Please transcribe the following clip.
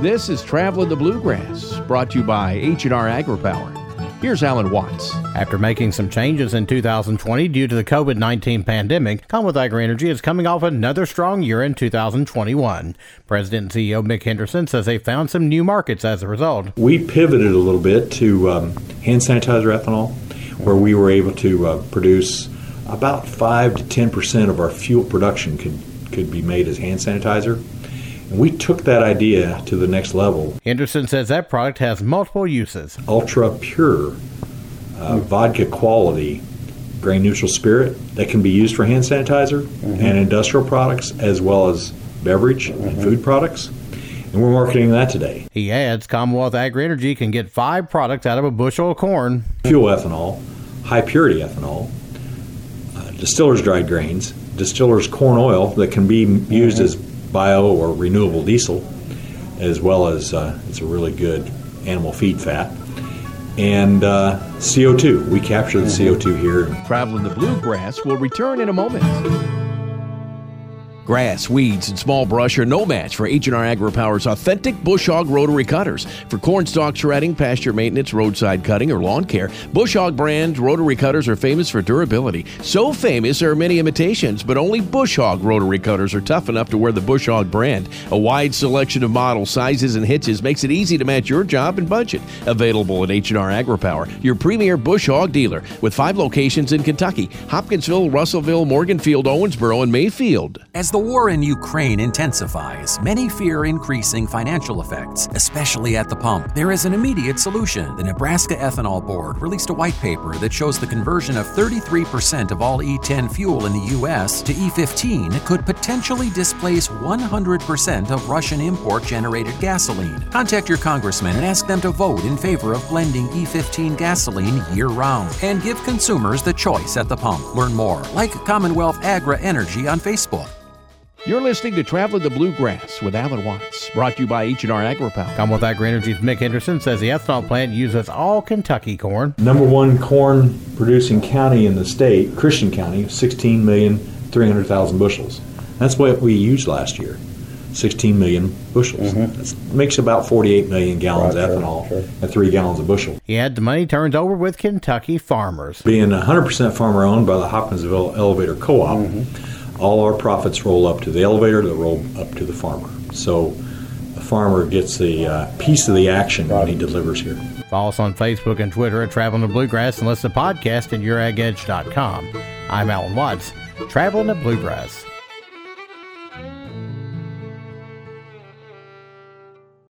This is Traveling the Bluegrass, brought to you by H&R AgriPower. Here's Alan Watts. After making some changes in 2020 due to the COVID-19 pandemic, Commonwealth Agri-Energy is coming off another strong year in 2021. President and CEO Mick Henderson says they found some new markets as a result. We pivoted a little bit to hand sanitizer ethanol, where we were able to produce about 5 to 10% of our fuel production could be made as hand sanitizer. And we took that idea to the next level. Henderson says that product has multiple uses. Ultra pure vodka quality grain neutral spirit that can be used for hand sanitizer and industrial products, as well as beverage and food products. And we're marketing that today. He adds Commonwealth Agri-Energy can get 5 products out of a bushel of corn. Fuel ethanol, high purity ethanol, distillers dried grains, distillers corn oil that can be used as bio or renewable diesel, as well as it's a really good animal feed fat, and CO2. We capture the CO2 here. Traveling the Bluegrass will return in a moment. Grass, weeds, and small brush are no match for H&R AgriPower's authentic Bush Hog rotary cutters. For corn stalk shredding, pasture maintenance, roadside cutting, or lawn care, Bush Hog brand rotary cutters are famous for durability. So famous there are many imitations, but only Bush Hog rotary cutters are tough enough to wear the Bush Hog brand. A wide selection of models, sizes, and hitches makes it easy to match your job and budget. Available at H&R AgriPower, your premier Bush Hog dealer, with 5 locations in Kentucky: Hopkinsville, Russellville, Morganfield, Owensboro, and Mayfield. As the war in Ukraine intensifies, many fear increasing financial effects, especially at the pump. There is an immediate solution. The Nebraska Ethanol Board released a white paper that shows the conversion of 33% of all E10 fuel in the U.S. to E15 could potentially displace 100% of Russian import-generated gasoline. Contact your congressman and ask them to vote in favor of blending E15 gasoline year-round and give consumers the choice at the pump. Learn more. Like Commonwealth Agri-Energy on Facebook. You're listening to Traveling the Bluegrass with Alan Watts, brought to you by H&R AgriPower. Commonwealth Agri-Energy's Mick Henderson says the ethanol plant uses all Kentucky corn. Number one corn producing county in the state, Christian County, 16,300,000 bushels. That's what we used last year, 16 million bushels. That makes about 48 million gallons of ethanol at 3 gallons a bushel. He had the money turned over with Kentucky farmers. Being 100% farmer owned by the Hopkinsville Elevator Co-op, all our profits roll up to the elevator that roll up to the farmer. So the farmer gets a piece of the action when he delivers here. Follow us on Facebook and Twitter at Traveling the Bluegrass and listen to the podcast at YourAgEdge.com. I'm Alan Watts, Traveling the Bluegrass.